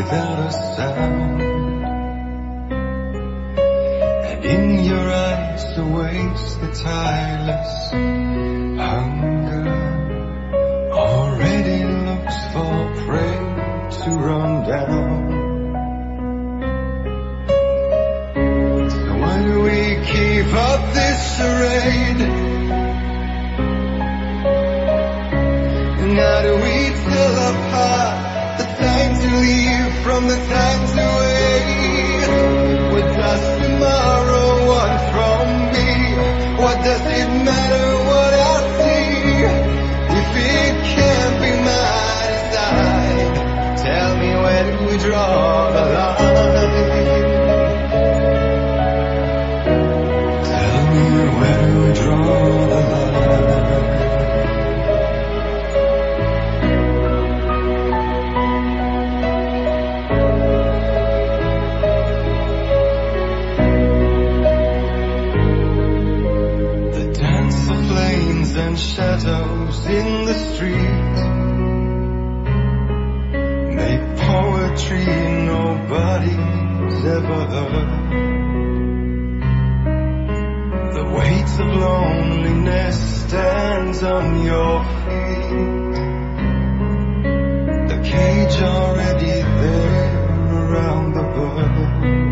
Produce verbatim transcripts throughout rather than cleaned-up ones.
without a sound, and in your eyes awaits the tireless hunger. Already looks for prey to run down. So why do we keep up this charade? And how do we tell apart the time to leave from the time to wait? What does tomorrow want from me? What does it matter what I see? If it can't be my design, tell me where do we draw the line? Tell me where do we draw the line? The dance of flames and shadows in the street make poetry nobody's ever heard. The weight of loneliness stands on your feet. The cage already there around the bird.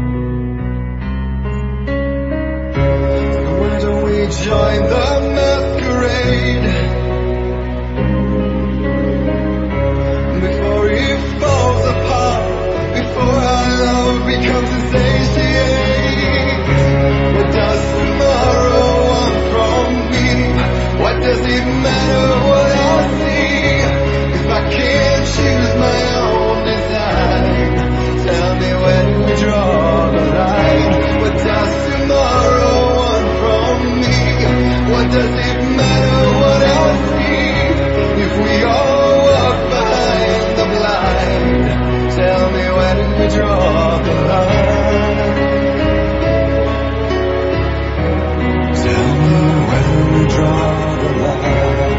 So why don't we join the masquerade before it falls apart, before our love becomes insatiate? What does tomorrow want from me? What does it matter what I see? If I can't choose my own design, tell me where do we draw the line? What does tomorrow want from me? What does it matter what I see? If we all walk behind the blind, tell me where do we draw the line? Tell me where do we draw the line?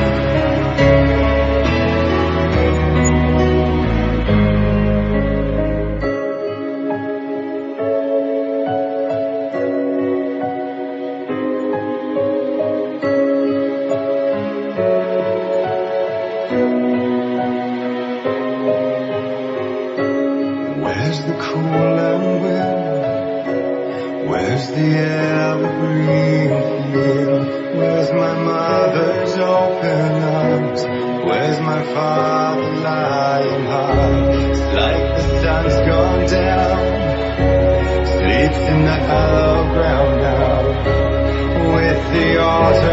Where's the cool and wind? Where's the evergreen field? Where's my mother's open arms? Where's my father lying hard? It's like the sun's gone down, sleeps in the hollow ground now, with the autumn